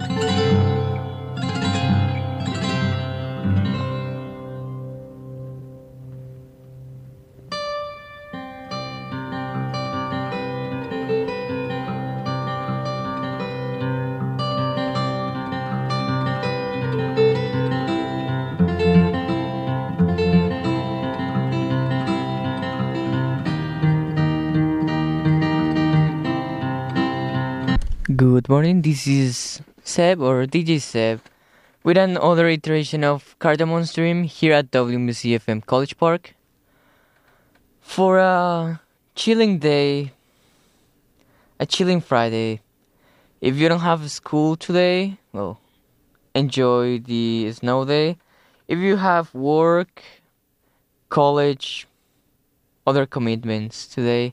Good morning, this is Seb or DJ Seb with another iteration of Cardamon's Dream here at WMUC-FM College Park for a chilling day, a chilling Friday. If you don't have school today, well, enjoy the snow day. If you have work, college, other commitments today,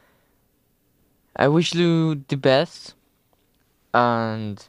I wish you the best. And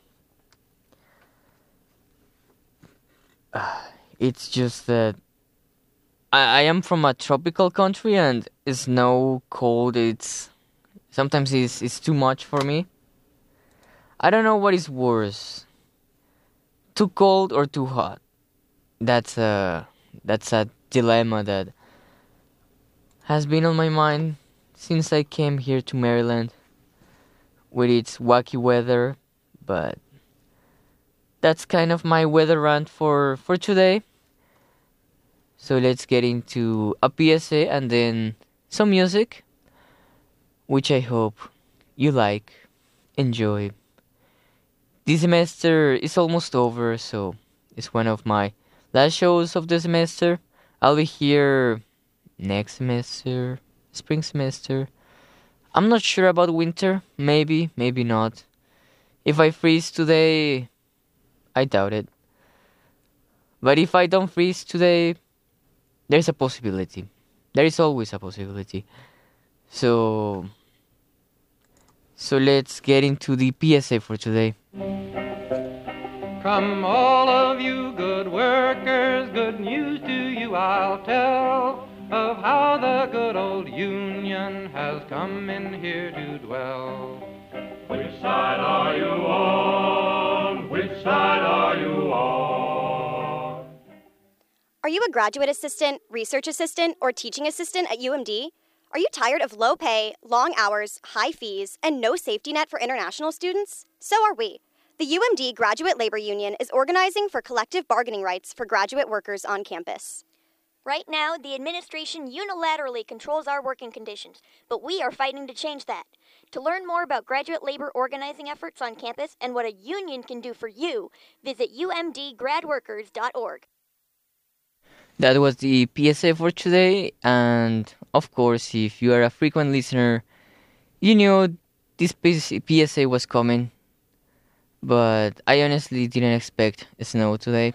it's just that I am from a tropical country and it's no cold. Sometimes it's too much for me. I don't know what is worse, too cold or too hot. That's a dilemma that has been on my mind since I came here to Maryland with its wacky weather, but that's kind of my weather rant for today. So let's get into a PSA and then some music, which I hope you like, enjoy. This semester is almost over, so it's one of my last shows of the semester. I'll be here next semester, spring semester. I'm not sure about winter. Maybe, maybe not. If I freeze today, I doubt it. But if I don't freeze today, there's a possibility. There is always a possibility. So let's get into the PSA for today. Come all of you good workers, good news to you I'll tell of how the good old Union has come in here to dwell. Which side are you on? Which side are you on? Are you a graduate assistant, research assistant, or teaching assistant at UMD? Are you tired of low pay, long hours, high fees, and no safety net for international students? So are we. The UMD Graduate Labor Union is organizing for collective bargaining rights for graduate workers on campus. Right now, the administration unilaterally controls our working conditions, but we are fighting to change that. To learn more about graduate labor organizing efforts on campus and what a union can do for you, visit umdgradworkers.org. That was the PSA for today, and of course, if you are a frequent listener, you knew this PSA was coming, but I honestly didn't expect snow today.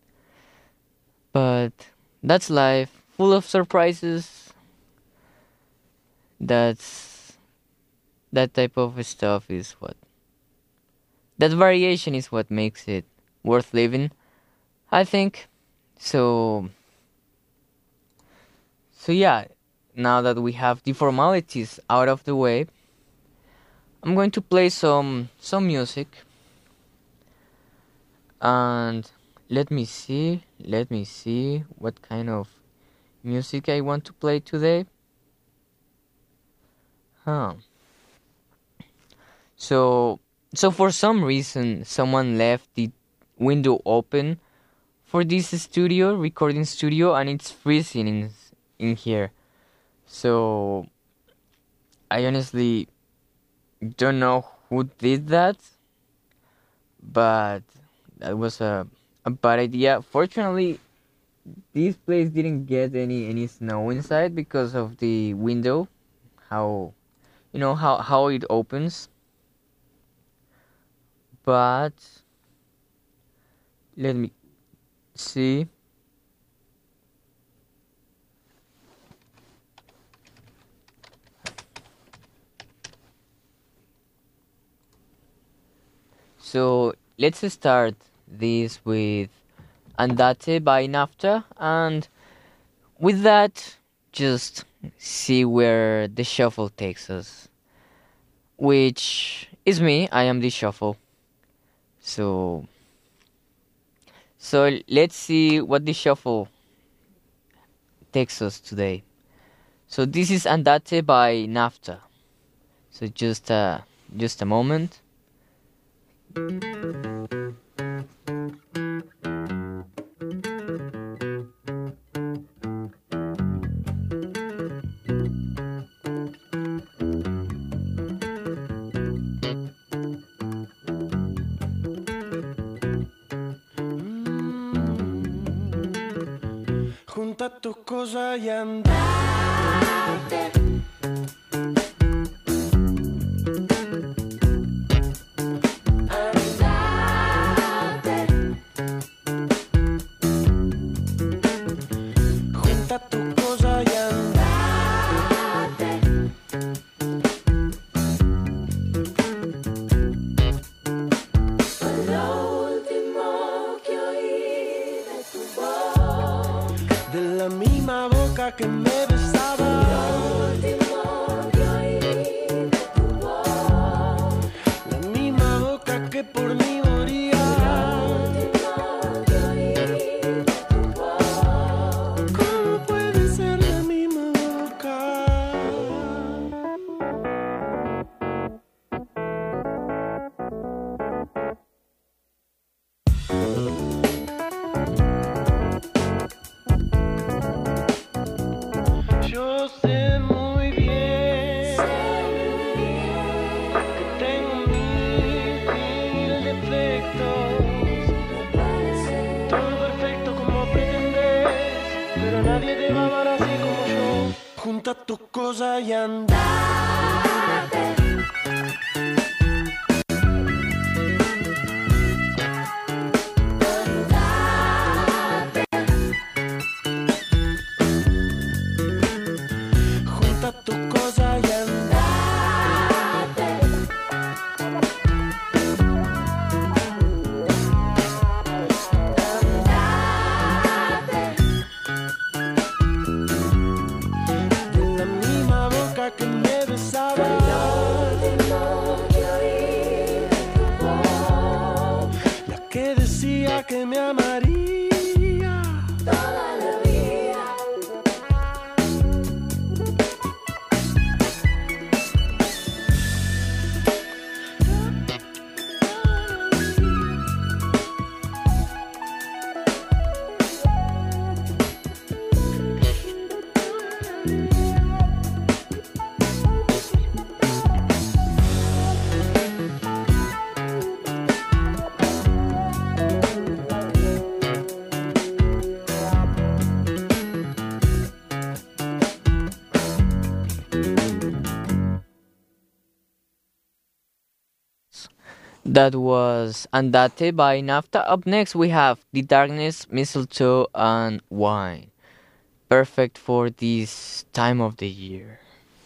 But that's life, full of surprises. That type of stuff is that variation is what makes it worth living, I think. So yeah, now that we have the formalities out of the way, I'm going to play some music. And let me see what kind of music I want to play today. So for some reason, someone left the window open for this recording studio, and it's freezing in here. So I honestly don't know who did that, but that was a bad idea. Fortunately, this place didn't get any snow inside because of the window, how it opens. But let me see. So let's start this with Andate by Nafta, and with that, just see where the shuffle takes us. Which is me, I am the shuffle. So let's see what the shuffle takes us today. So this is Andate by Nafta. So just a moment. Junta tus cosas y andate. Junta tus cosas y andate. Lo último que oí de tu voz, de la misma boca que me besaba. Lo último que oí de tu voz, la misma boca que por mí moría. Lo último que oí de tu voz, ¿cómo puede ser la misma boca? Yo sé muy bien que tengo mil defectos. Todo perfecto como pretendes, pero nadie te va a amar así como yo. Junta tus cosas y andate. Junta tus cosas y andate. De la misma boca que me besaba. La que decía que me amaría toda la vida. That was Andate by Nafta. Up next we have The Darkness, Mistletoe and Wine. Perfect for this time of the year.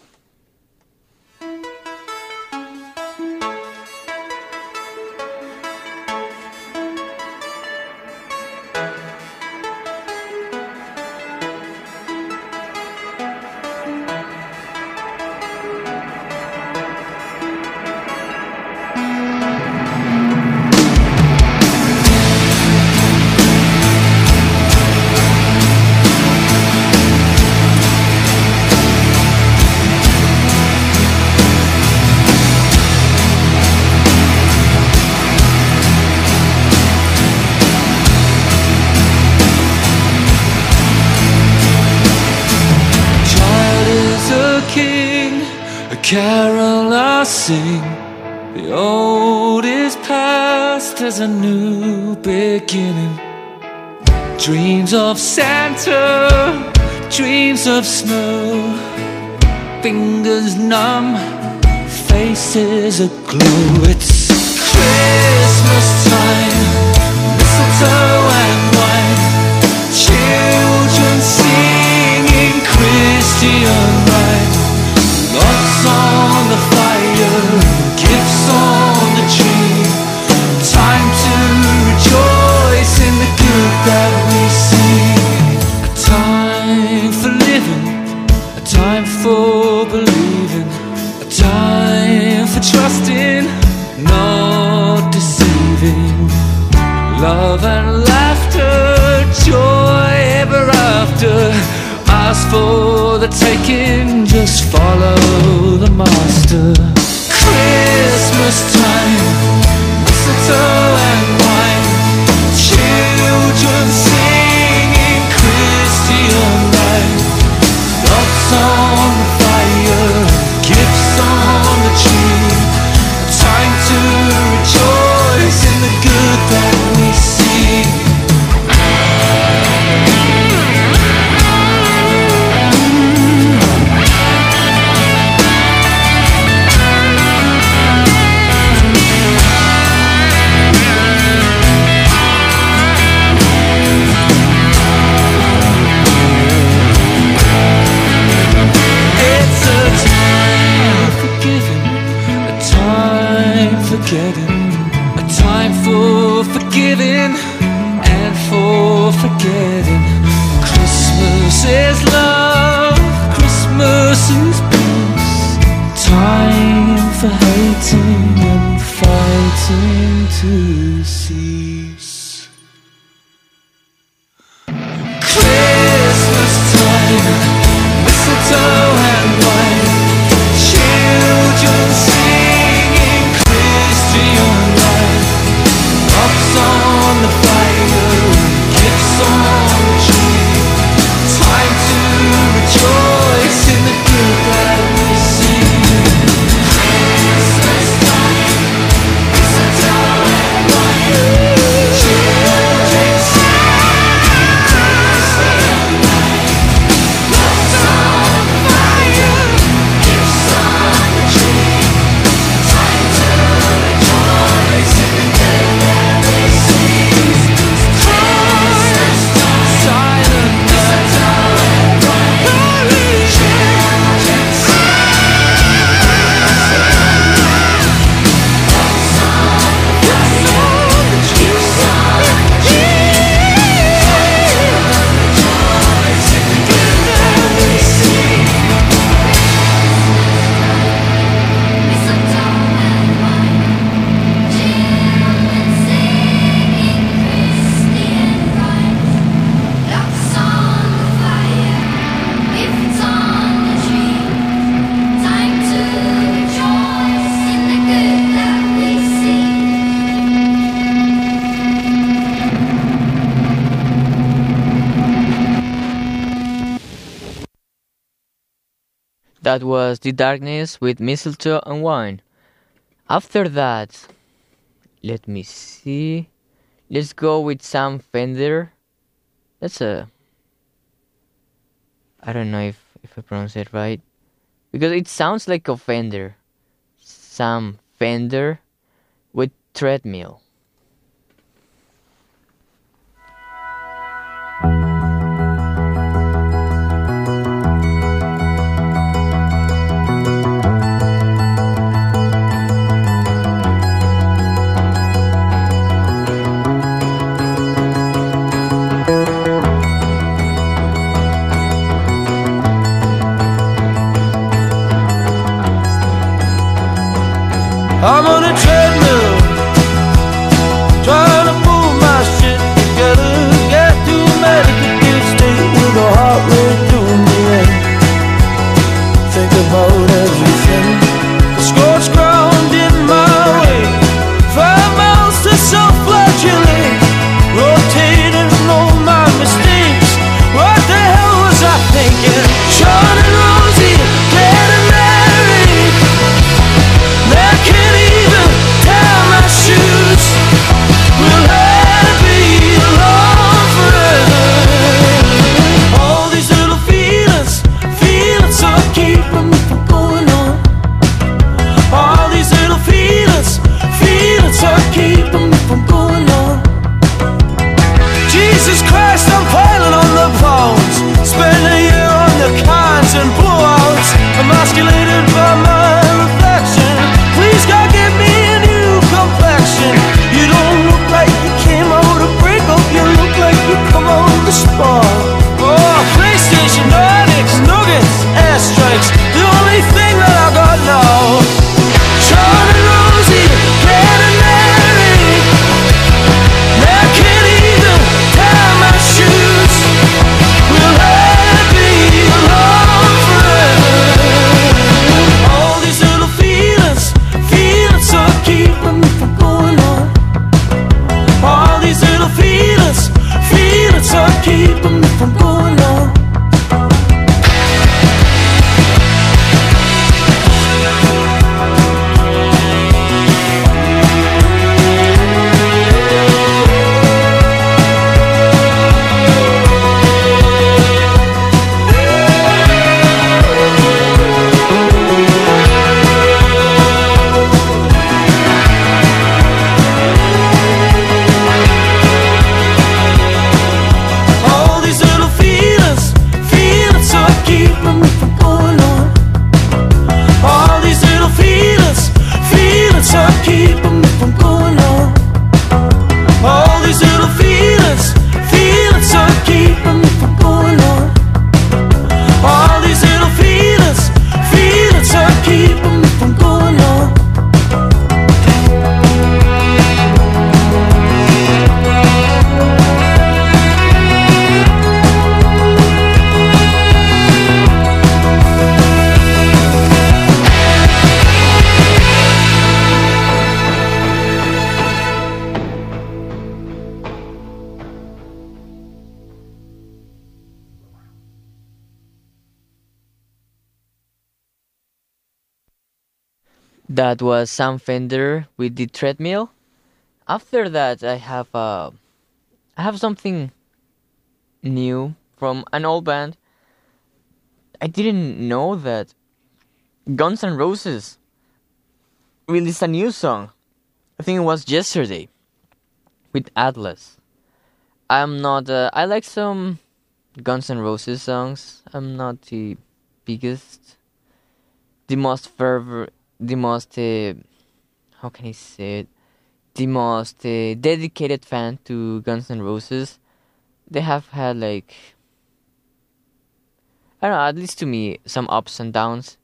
Carol I sing, the old is past, there's a new beginning. Dreams of Santa, dreams of snow, fingers numb, faces aglow. It's Christmas time, mistletoe and wine, children singing Christian rhymes. Lots on the fire, gifts on the tree. Time to rejoice in the good that we see. A time for living, a time for believing, a time for trusting, not love and laughter, joy ever after. Ask for the taking, just follow the master. Christmas time, mistletoe and wine, children singing Christian life. Lots on the fire, gifts on the tree. Time to rejoice in the good that we see. A time for forgiving and for forgetting. Christmas is love, Christmas is peace. Time for hating and fighting to cease. Christmas time, mistletoe and wine, children singing Christian life. Logs on the fire, gifts on the tree. Time to rejoice in the good that we see. Christmas time, mistletoe and wine, children singing Christian life. Logs on the fire, gifts on the tree. Time to rejoice in the good that we see. Christmas time, silent mistletoe and wine, children singing Christian life. Logs on the fire, gifts on the tree. Time to rejoice in the good that we see. That was The Darkness with Mistletoe and Wine. After that, let me see. Let's go with Sam Fender. That's I don't know if I pronounce it right, because it sounds like a Fender. Sam Fender with Treadmill. I'm on a treadmill That was Sam Fender with The Treadmill. After that, I have something new from an old band. I didn't know that Guns N' Roses released a new song. I think it was yesterday with Atlas. I like some Guns N' Roses songs. I'm not the biggest, the most fervor, the most, how can I say it? The most dedicated fan to Guns N' Roses. They have had like, I don't know, at least to me, some ups and downs.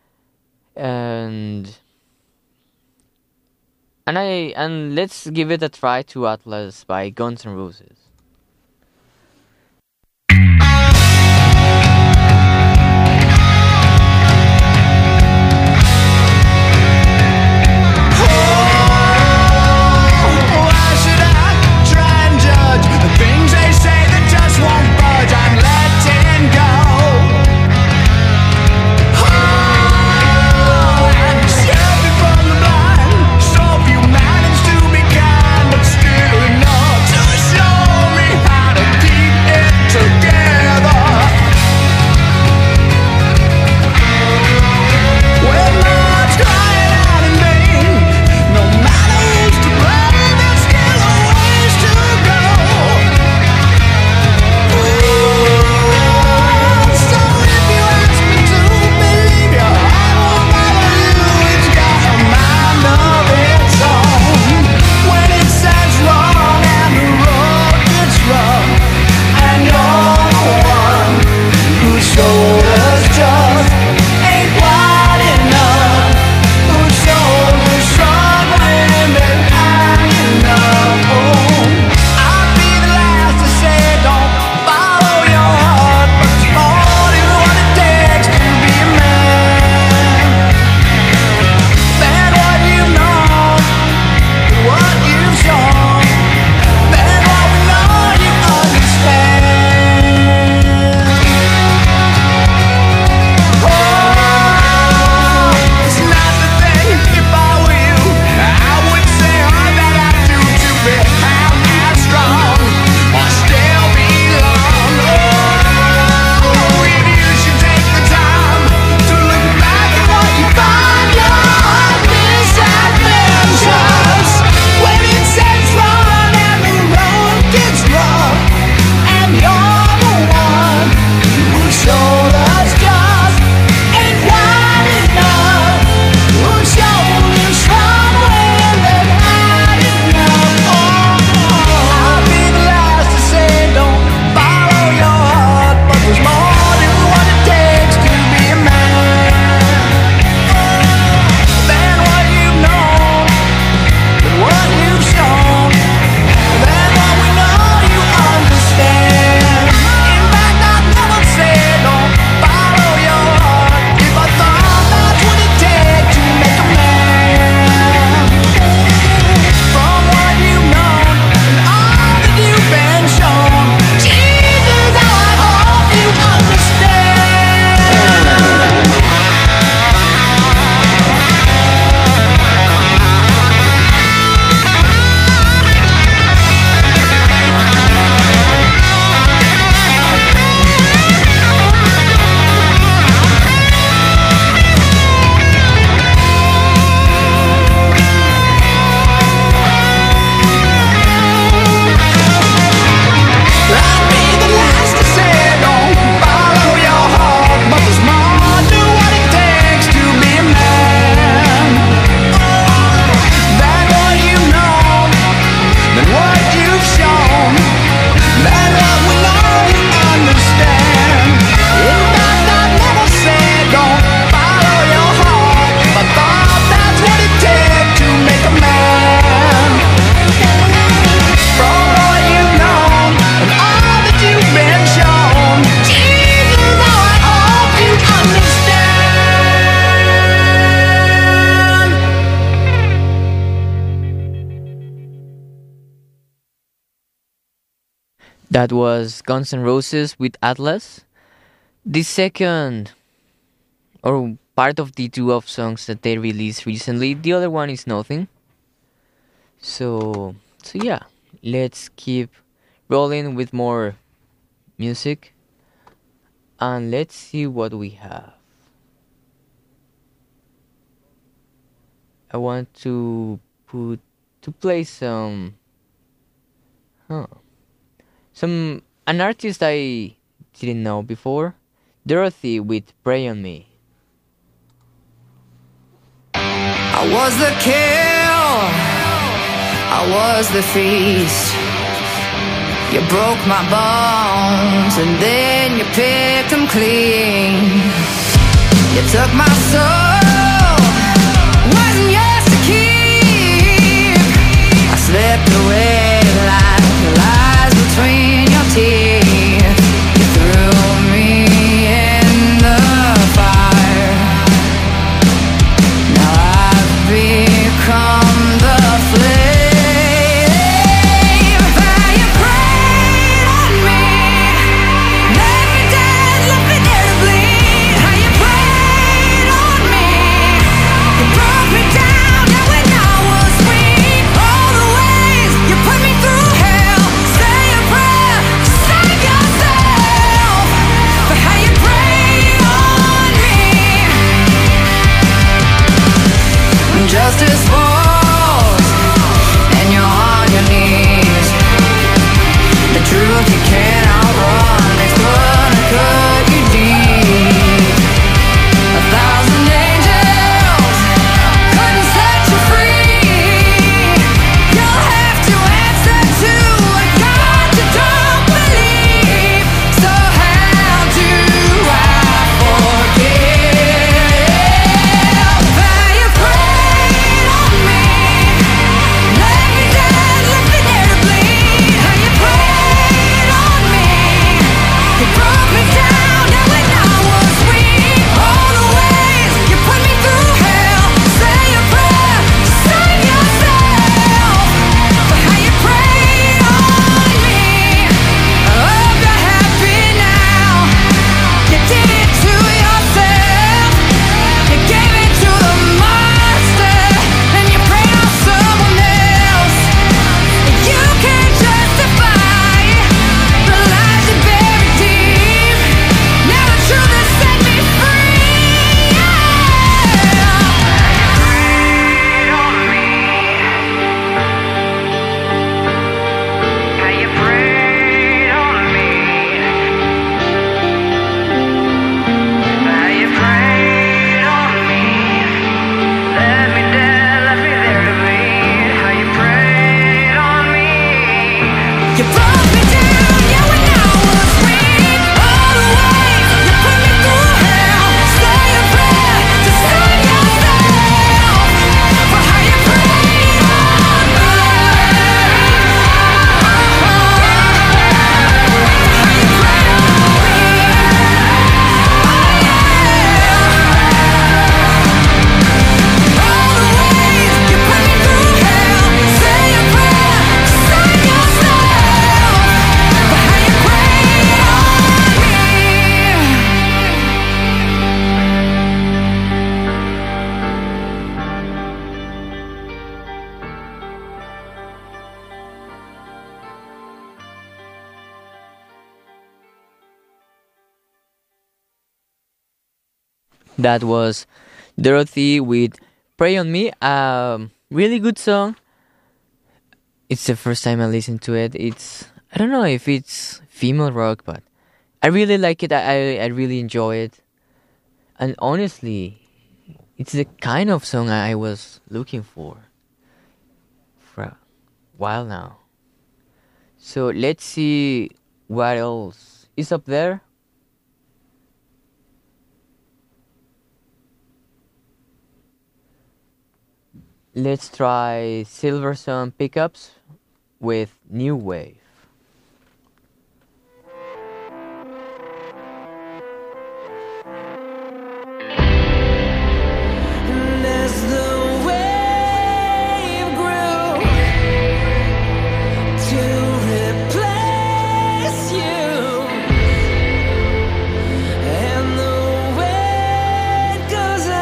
And let's give it a try to Atlas by Guns N' Roses. Why should I try and judge the things they say that just won't budge? I'm letting go. And save me from the blind. So few manage to be kind, but still enough to show me how to keep it together. When my heart's crying out in vain, no matter who's to blame, there's still a ways to go. So if you ask me to believe you, I won't bother you. It's got a mind of its own. When it says wrong and the road gets rough, and you're the one whose shoulders just ain't wide enough, whose shoulders strong when they're high enough. I'll be the last to say don't follow your heart, but it's more than what it takes to be a man. Than what you've known, what you've shown, than what we know you understand. It's not the thing. If I were you, I would say all that I do to be half as strong or still belong. If you should take the time to look back at what you find, your heart misadventures. When it says run and the road gets rough, and you're the one whose shoulders just ain't wide enough, whose shoulders strong when they're high enough. I'll be the last to say don't follow your heart, but there's more to what it takes to be a man. Than what you've known, than what you've shown, than what we know you understand. In fact, I'd never say don't follow your heart if I thought that's what it takes to make a man. From what you've known and all that you've been shown, Jesus, how I hope you understand. I'll be the last to say don't follow your heart, but there's more to what it takes to be a man. Than what you've known, than what you've shown, than what we know you understand. In fact, I'd never say don't follow your heart if I thought that's what it takes to make a man. From what you've known and all that you've been shown, Jesus, how I hope you understand. That was Guns N' Roses with Atlas. The second, or part of the two of songs that they released recently. The other one is nothing. So yeah, let's keep rolling with more music, and let's see what we have. I want to play some an artist I didn't know before, Dorothy with Pray on Me. I was the kill, I was the feast. You broke my bones and then you picked them clean. You took my soul, wasn't yours to keep. I slipped away like lies between your teeth. You threw me in the fire. Now I've become the flame. Fire prayed on me, left me dead, left me there to bleed. How you prayed on me, you broke me down, and when I was weak, all the ways you put me through hell. Say a prayer, save yourself. For how you prayed on me. Justice falls, and you're on your knees. The truth you can't outrun, it's gonna cut you deep. 1,000 angels couldn't set you free. You'll have to answer to a God you don't believe. So how do I forgive? Fire prayed on me, left me dead, left me there to bleed. How you prayed on me, you broke me down, and when I was weak, all the ways you put me through hell. Say a prayer, save yourself. For how you prayed on me. I hope you're happy now. You did it to yourself. You gave it to the monster, and you prayed on someone else. You can't justify the lies you buried deep. Now the truth has set me free. How you prayed on me. How you prayed on me. Left me dead, left me there to bleed. How you prayed on me. You broke me down, yeah, when I was weak. All the ways you put me through hell. Say a prayer to save yourself. For how you prayed on me. How you prayed on me. All the ways you put me through hell. Say a prayer to save yourself. For how you prayed on me. That was Dorothy with Pray on Me. Really good song. It's the first time I listened to it. I don't know if it's female rock, but I really like it. I really enjoy it. And honestly, it's the kind of song I was looking for a while now. So let's see what else is up there. Let's try Silverson Pickups with New Wave. And as the wave grew to replace you, and the weight goes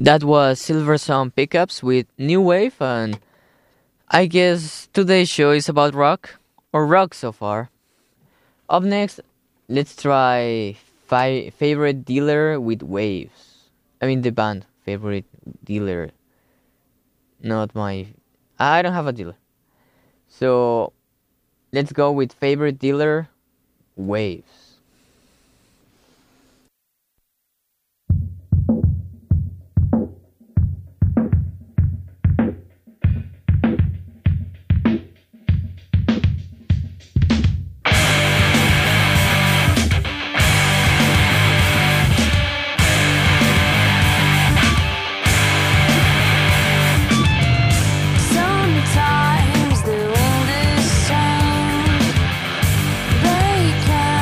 That was Silver Sun Pickups with New Wave, and I guess today's show is about rock, or rock so far. Up next, let's try Favorite Dealer with Waves. I mean the band, Favorite Dealer. Not my... I don't have a dealer. So, let's go with Favorite Dealer, Waves. Sometimes the wind is changed. They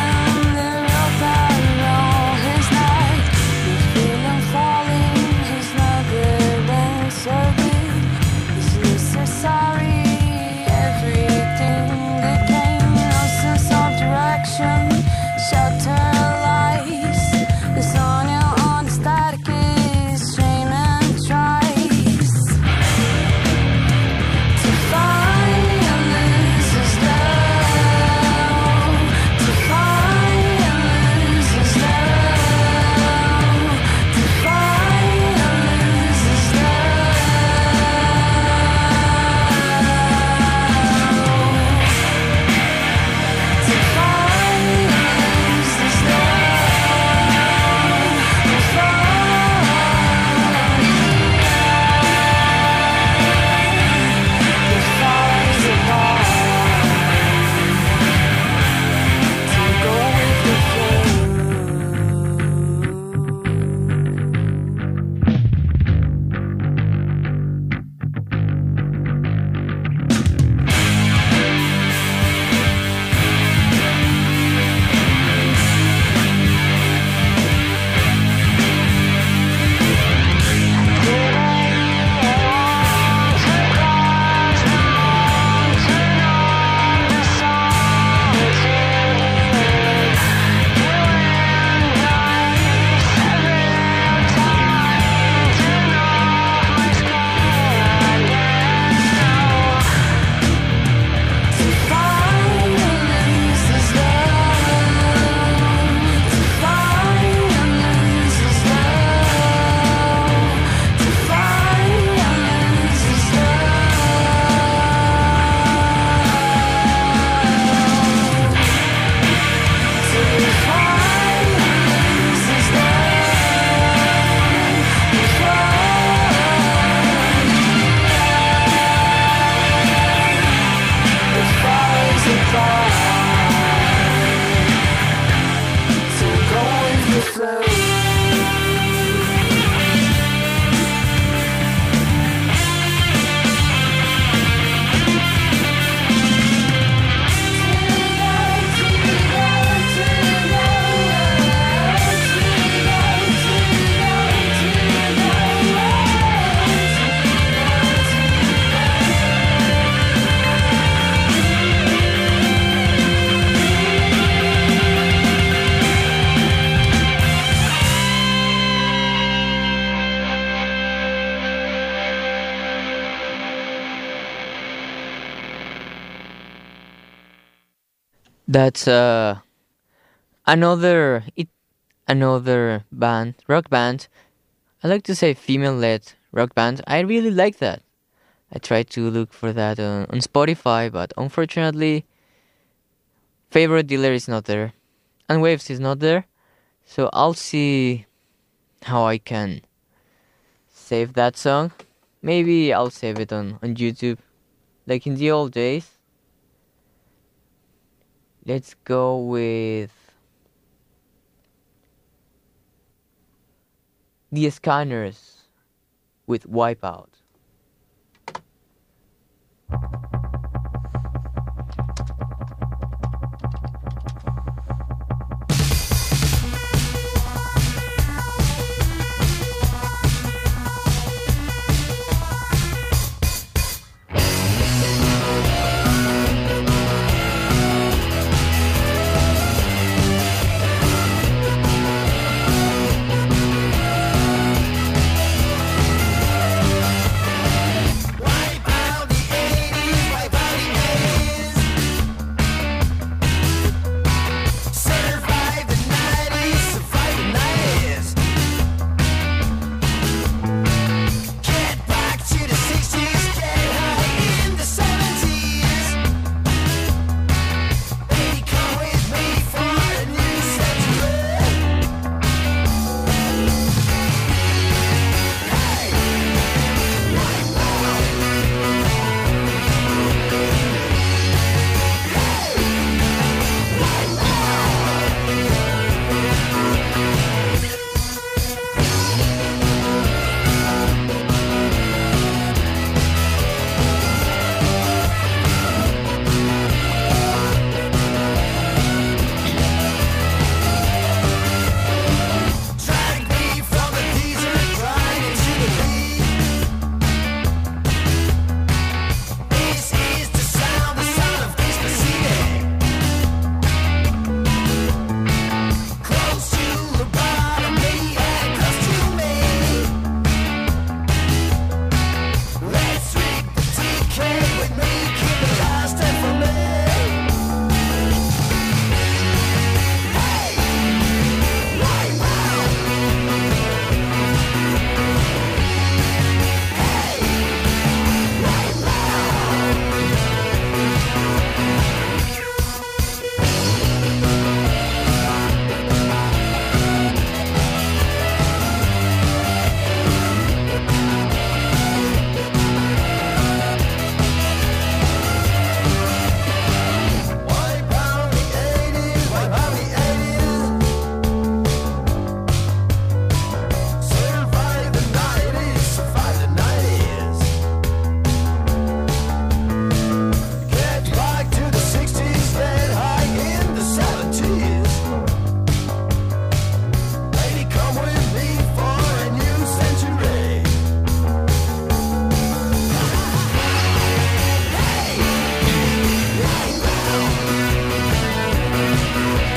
That's another band, rock band. I like to say female-led rock band. I really like that. I tried to look for that on Spotify, but unfortunately, Favorite Dealer is not there, and Waves is not there. So I'll see how I can save that song. Maybe I'll save it on YouTube, like in the old days. Let's go with the Scanners with Wipeout.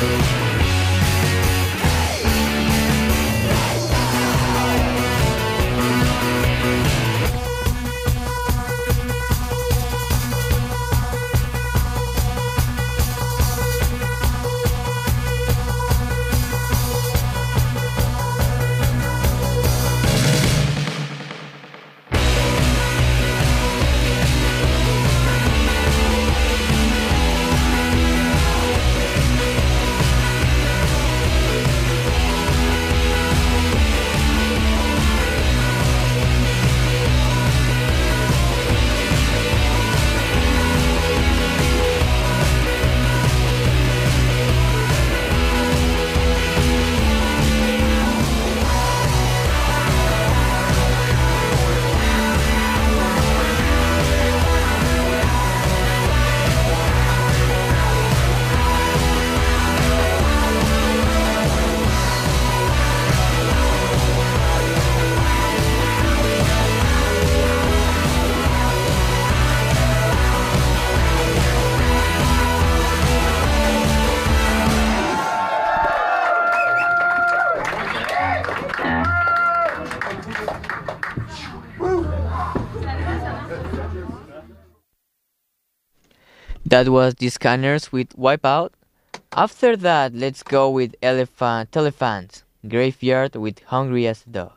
That was the Scanners with Wipeout. After that, let's go with Elephant Graveyard with Hungry as a Dog.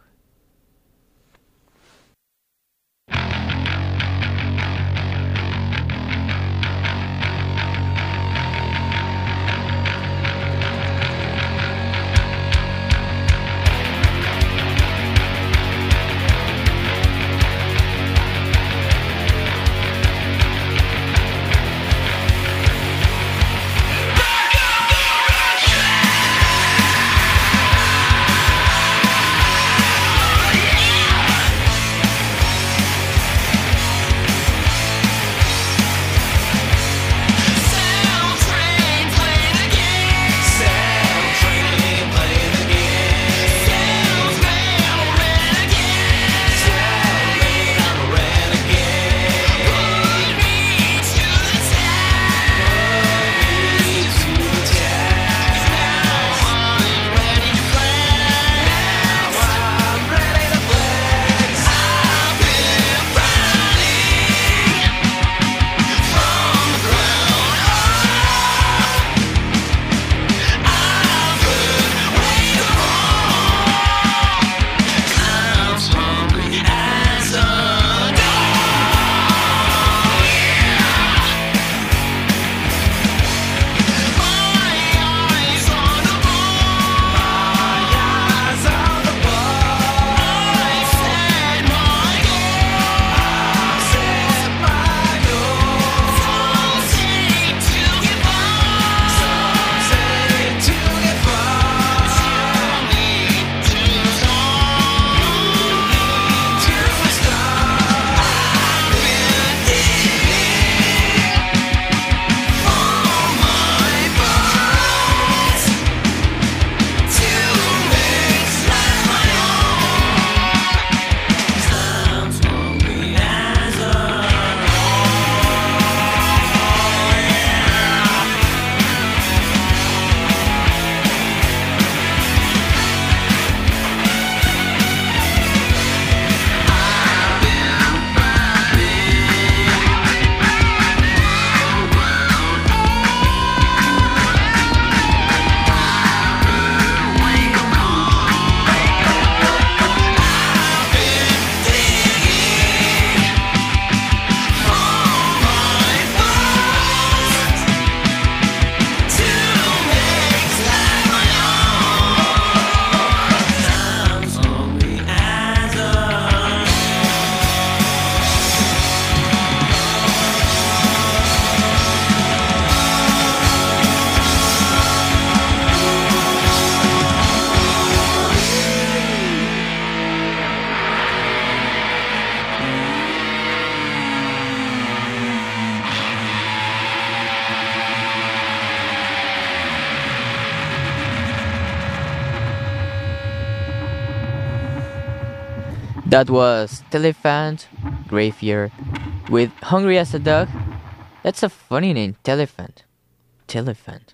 That was Telephant Graveyard with Hungry as a Dog. That's a funny name, Telephant. Telephant.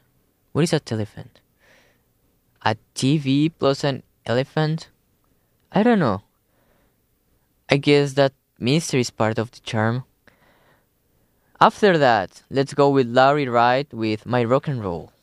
What is a telephant? A TV plus an elephant? I don't know. I guess that mystery is part of the charm. After that, let's go with Laurie Wright with My Rock and Roll.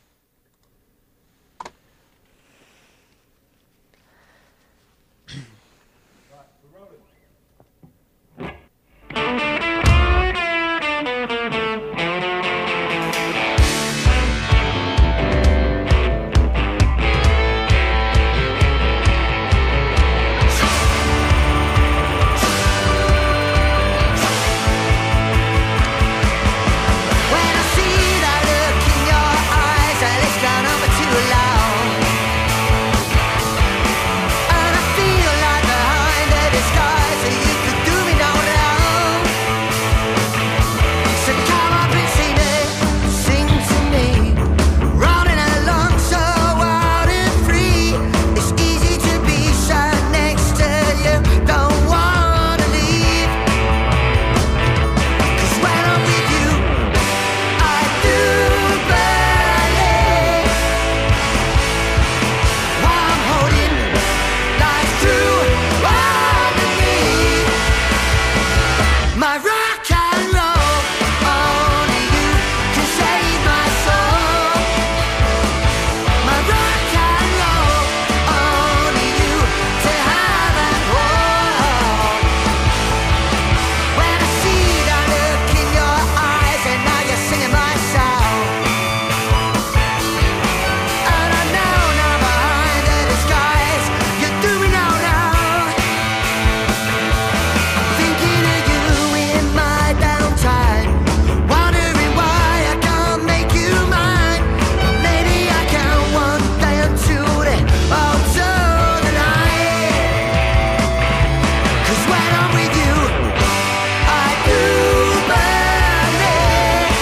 When I see that look in your eyes, I let down over too loud. And I feel like behind the disguise that you could do me no wrong. So come up and see me, sing to me, rolling along so wild and free. It's easy to be sat next to you, don't wanna leave. 'Cause when I'm with you, I do believe while I'm holding life through underneath my rock and roll. Only you can save my soul. My rock and roll. Only you to have and hold. When I see that look in your eyes, and now you're singing my song. And I know now behind the disguise, you do me no wrong. I'm thinking of you in my downtime, wondering why I can't make you mine. Maybe I can one day until then, until the night. 'Cause when I'm with you, I do believe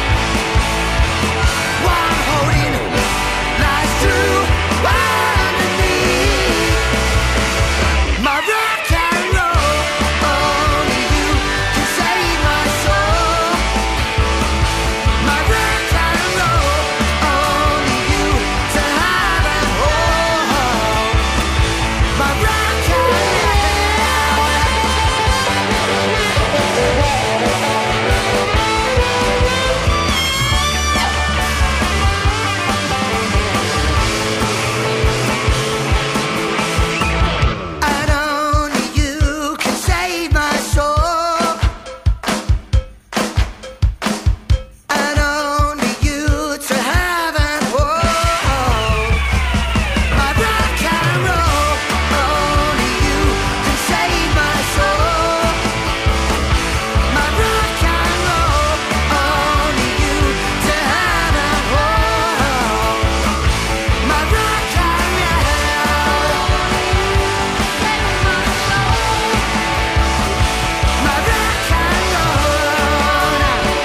while I'm holding life through underneath my rock and roll. Only you can save my soul. My rock and roll. Only you to have and hold. My rock and roll. And only you can save my soul. And only you to have and hold. My rock and roll. Only you can save my soul. My rock and roll. Only you to have and hold. My rock and roll. My rock and roll.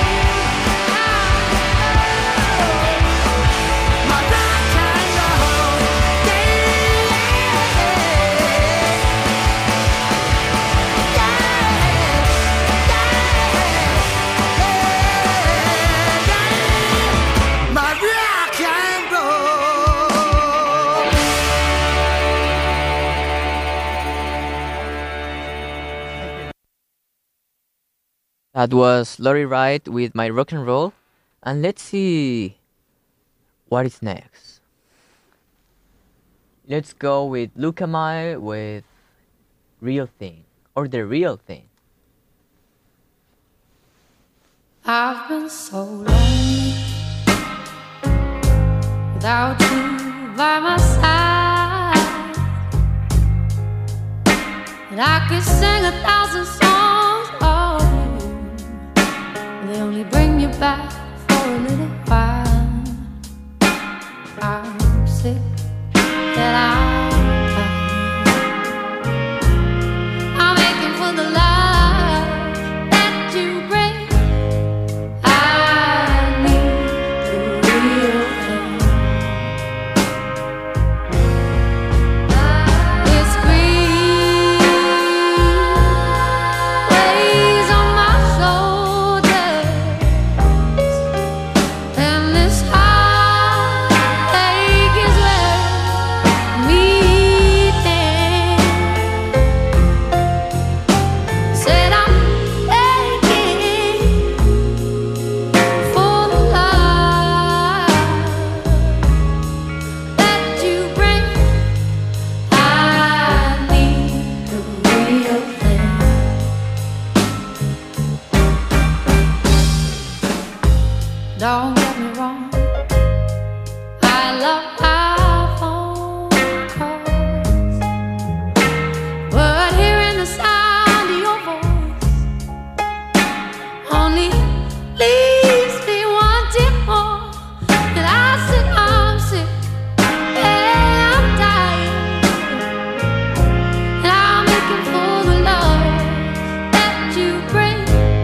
My rock and roll. My rock and roll. That was Laurie Wright with My Rock and Roll. And let's see what is next. Let's go with Luca Mai with Real Thing, or The Real Thing. I've been so lonely without you by my side, and I could sing 1,000 songs of you. They only bring you back for a little while. I'm sick that I'm aching for the love that you bring. I need the real thing. It's grief weighs on my shoulders. wrong. I love our phone calls, but hearing the sound of your voice only leaves me wanting more. And I said I'm sick, and I'm dying, and I'm looking for the love that you bring.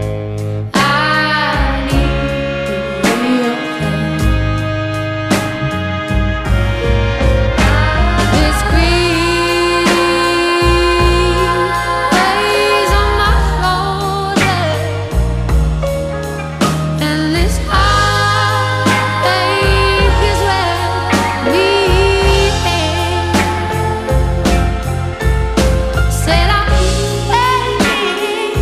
I need the real thing. This grief weighs on my shoulders, and this heartache is where we end. Said I'm waiting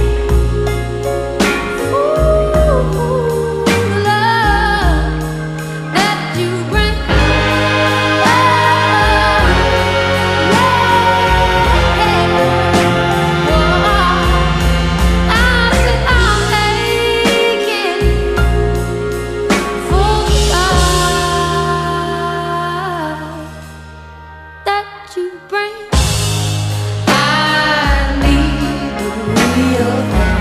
for the love that you bring. I said I'm aching for the love that you bring. I need the real thing.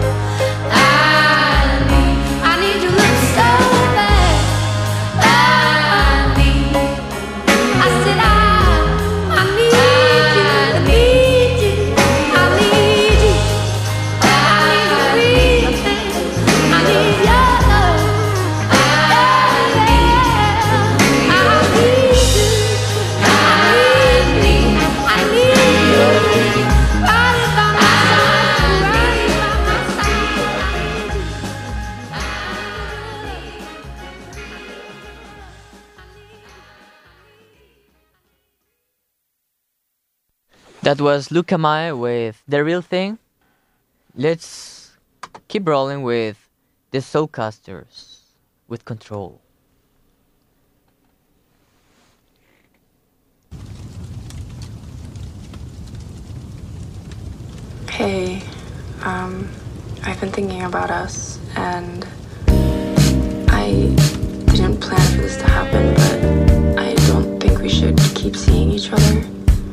I need you look so bad. I said I need you, I need you, I need you. I need the real thing. I need your love. I need you. I need you. Right by my side, right by my side. That was Luca Mae with The Real Thing. Let's keep rolling with the Soulcasters with Control. Hey, I've been thinking about us, and I didn't plan for this to happen, but I don't think we should keep seeing each other.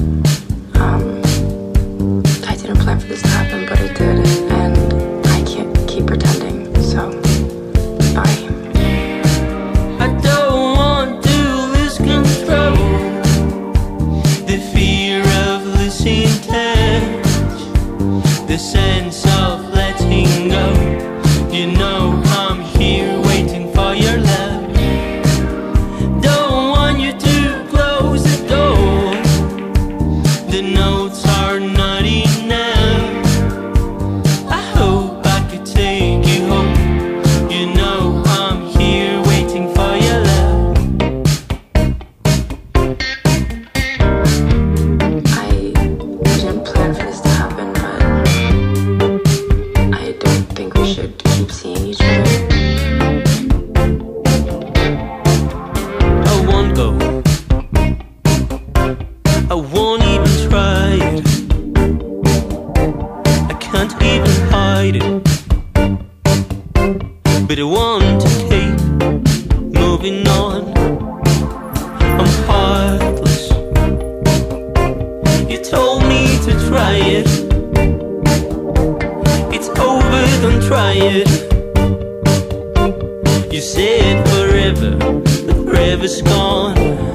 I didn't plan for this to happen, but it did, and I can't keep pretending, so bye. I don't want to lose control. The fear of losing touch, the sense of letting go. You know I'm here waiting for your love. Don't want you to close the door. The notes are not enough. I hope I could take you home. You know I'm here waiting for your love. I didn't plan for this to happen, but I don't think we should keep seeing each other. I won't go. I won't even try it. I can't even hide it. But I want to keep moving on. I'm heartless. You told me to try it. It's over, don't try it. You said forever, but forever's gone.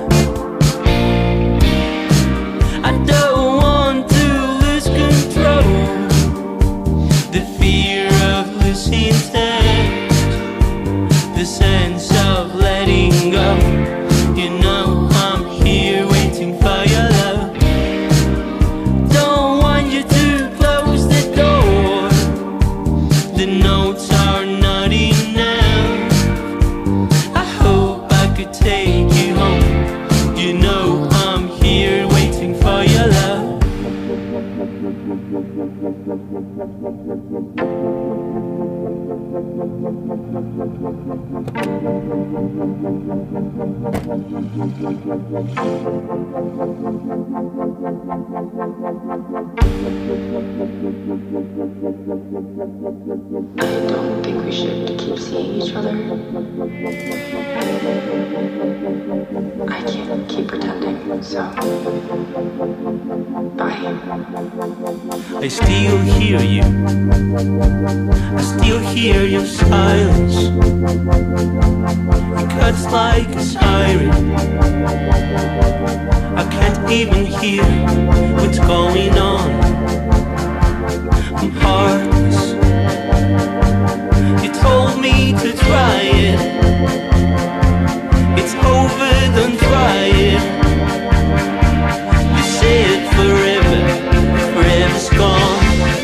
I don't want to lose control. The fear of losing touch, the sense of letting go. You know I'm here waiting for your love. Don't want you to close the door. The notes are not enough. I hope I could take you home. You know I'm here waiting for your love. I don't think we should keep seeing each other. So, bye. I still hear you. I still hear your silence. It cuts like a siren. I can't even hear what's going on. I'm heartless. You told me to try it. It's over, don't try it. You said forever, forever's gone.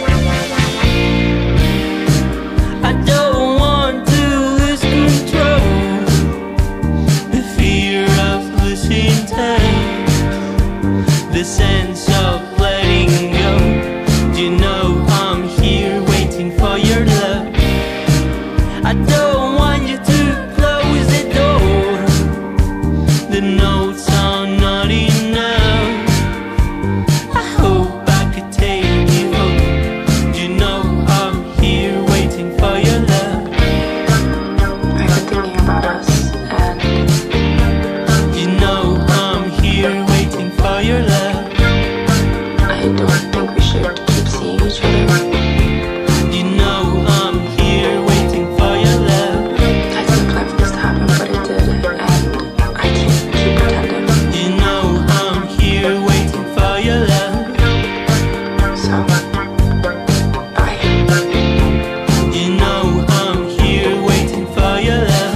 I don't want to lose control. The fear of losing touch, the sense of letting go. Do you know I'm here waiting for your love? I don't want you to close the door. The notes are not enough. I hope I could take you home. Do you know I'm here waiting for your love? I've been thinking about us, and You know I'm here waiting for your love. I don't think we should keep seeing each other. You know I'm here waiting for your love. I didn't plan for this to happen, but it did, and I can't keep pretending. You know I'm here waiting for your love. So, bye. You know I'm here waiting for your love.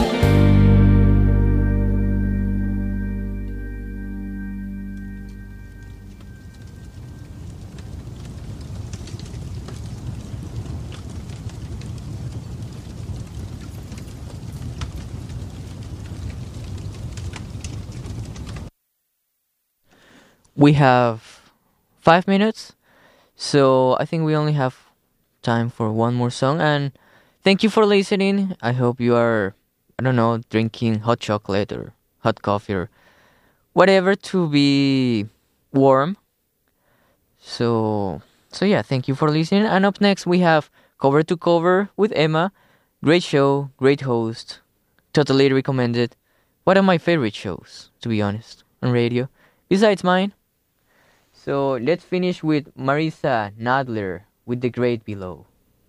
We have 5 minutes, so I think we only have time for one more song. And thank you for listening. I hope you are, I don't know, drinking hot chocolate or hot coffee or whatever to be warm. So yeah, thank you for listening. And up next we have Cover to Cover with Emma. Great show, great host, totally recommended. One of my favorite shows, to be honest, on radio, besides mine. So let's finish with Marisa Nadler with The Great Below.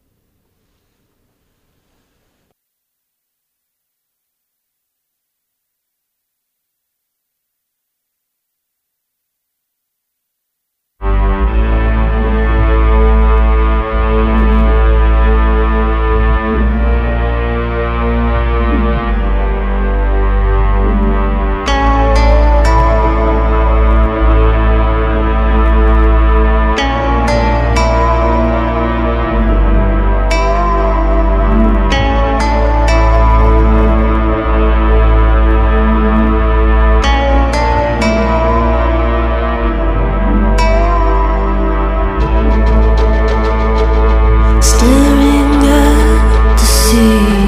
Staring at the sea,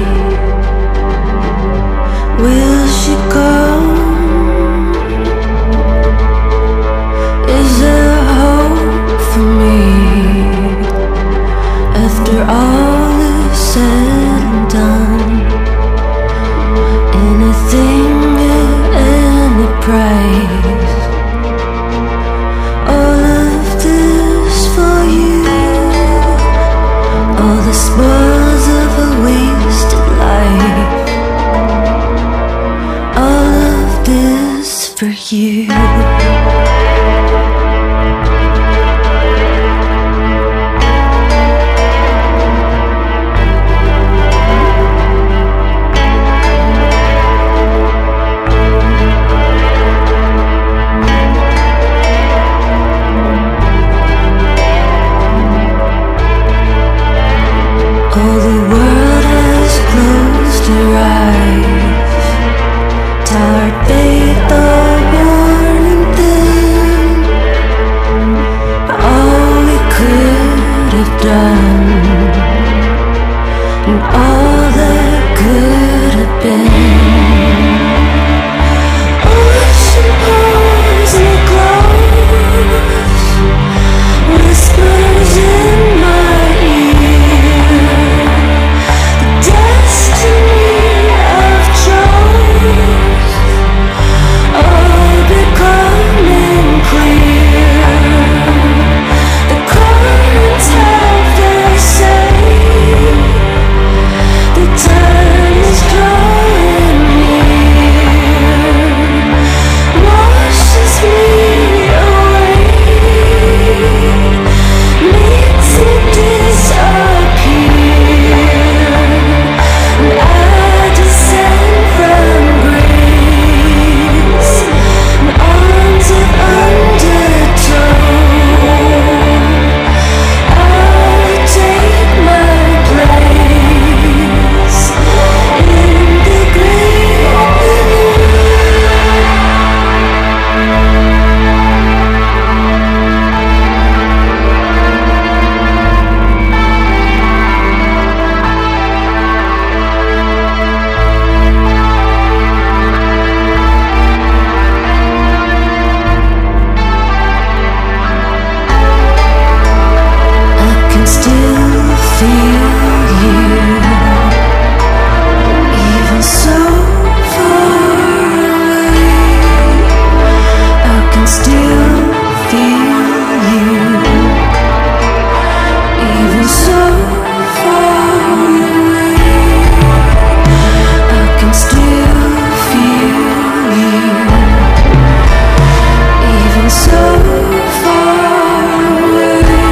will she come? Is there hope for me after all is said and done? Anything at any price, all of this for you. All the spoils of a wasted life, all of this for you.